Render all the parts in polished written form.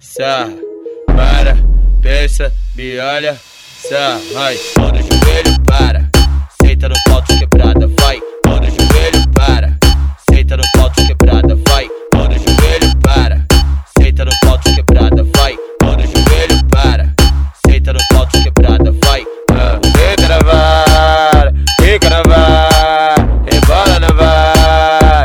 sarra, para, pensa, me olha, sarra, vai, mão no joelho, para, senta no pau de quebrada, vai, mão no joelho, para, senta no pau de quebrada, vai, mão no joelho, para, senta no pau de quebrada, vai, mão no joelho, para, senta no pau de quebrada, vai, fica na vara, fica na vara, rebola na vara,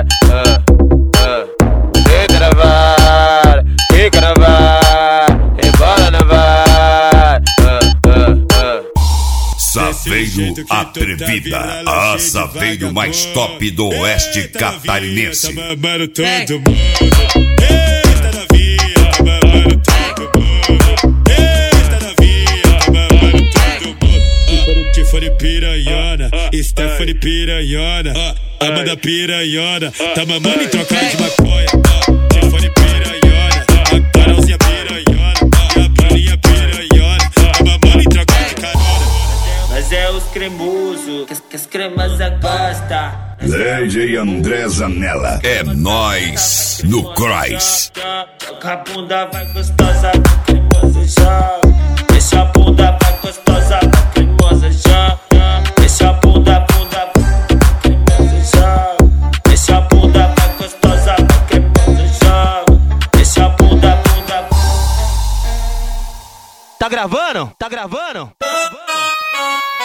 fica na vara, fica na vara, rebola na vara, Saveiro Atrevida, a Saveiro mais top do oeste catarinense. Mano, todo mundo, eita novinha, mano, todo mundo, eita novinha, mano, todo mundo. Tiffany piranhona, Stephanie piranhona, Amanda piranhona, tá mamando em troca de maconha. Tiffany piranhona, a Carolzinha piranhona, e a Bruninha piranhona, tá mamando em troca de carona. mas é os cremosos que as cremosas gostam. DJ André Zanella, é nóis no Cross. Toca a bunda, vai gostosa, vai cremosa já. Deixa a bunda, vai gostosa, vai cremosa já. Deixa a bunda, bunda, vai cremosa já. Deixa a bunda, vai gostosa, vai cremosa já. Deixa a bunda, bunda. Tá gravando? Tá gravando?